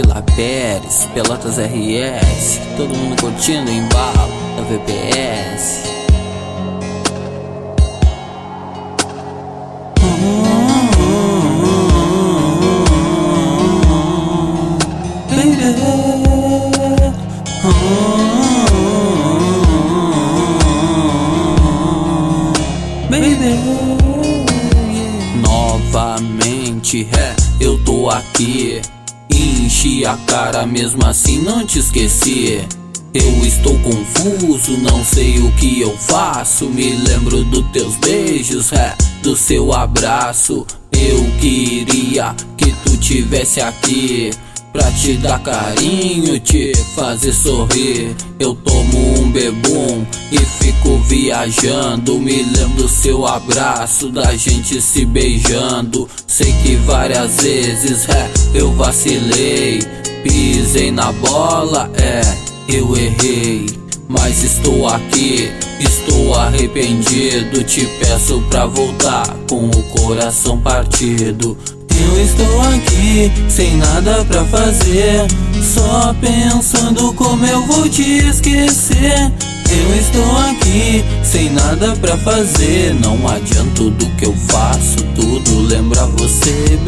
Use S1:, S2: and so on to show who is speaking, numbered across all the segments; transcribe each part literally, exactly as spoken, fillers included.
S1: Vila Pérez, Pelotas R S, todo mundo curtindo o embalo da V P S. Novamente, é, eu tô aqui. Enchi a cara, mesmo assim não te esqueci. Eu estou confuso, não sei o que eu faço. Me lembro dos teus beijos, é, do seu abraço. Eu queria que tu tivesse aqui pra te dar carinho, te fazer sorrir. Eu tomo um bebum e fico viajando. Me lembro do seu abraço, da gente se beijando. Sei que várias vezes, é, eu vacilei, pisei na bola, é, eu errei. Mas estou aqui, estou arrependido. Te peço pra voltar com o coração partido. Eu estou aqui, sem nada pra fazer, só pensando como eu vou te esquecer. Eu estou aqui, sem nada pra fazer, não adianta do que eu faço, tudo lembra você,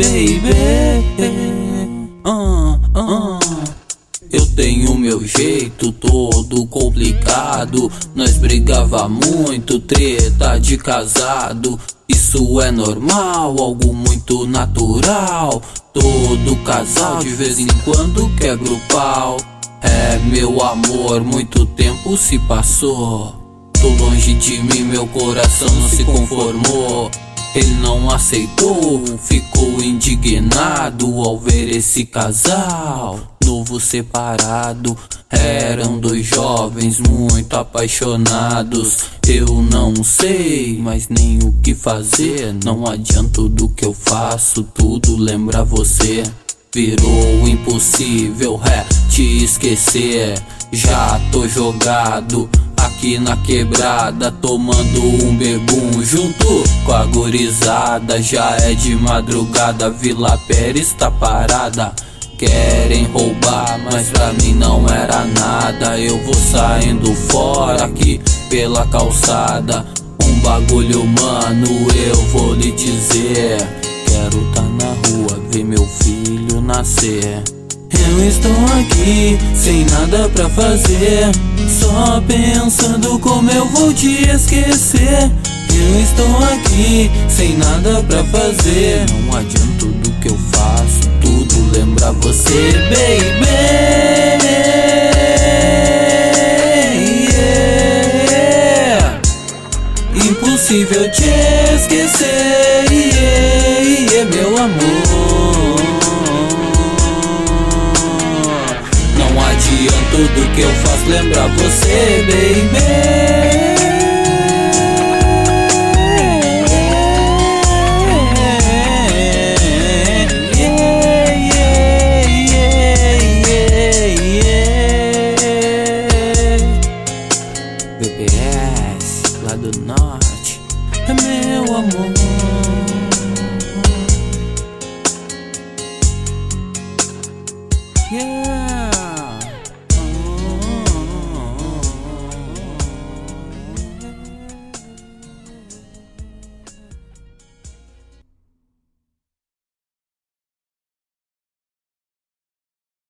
S1: baby. uh, uh. Eu tenho meu jeito todo complicado. Nós brigava muito, treta de casado. Isso é normal, algo muito natural. Todo casal de vez em quando quebra o pau. É meu amor, muito tempo se passou. Tô longe de mim, meu coração não se conformou. Ele não aceitou, ficou indignado ao ver esse casal novo separado. Eram dois jovens muito apaixonados. Eu não sei mais nem o que fazer. Não adianta do que eu faço, tudo lembra você. Virou impossível, é, te esquecer. Já tô jogado aqui na quebrada, tomando um bebum junto com a gurizada. Já é de madrugada, Vila Pérez tá parada. Querem roubar, mas pra mim não era nada. Eu vou saindo fora aqui pela calçada. Um bagulho, mano, eu vou lhe dizer. Quero tá na rua, ver meu filho nascer. Eu estou aqui, sem nada pra fazer, só pensando como eu vou te esquecer. Eu estou aqui, sem nada pra fazer, não adianta do que eu faço, tudo lembra você, baby. Yeah. Impossível te esquecer, yeah, yeah, meu amor. Não adianta tudo que eu faço lembrar você, baby.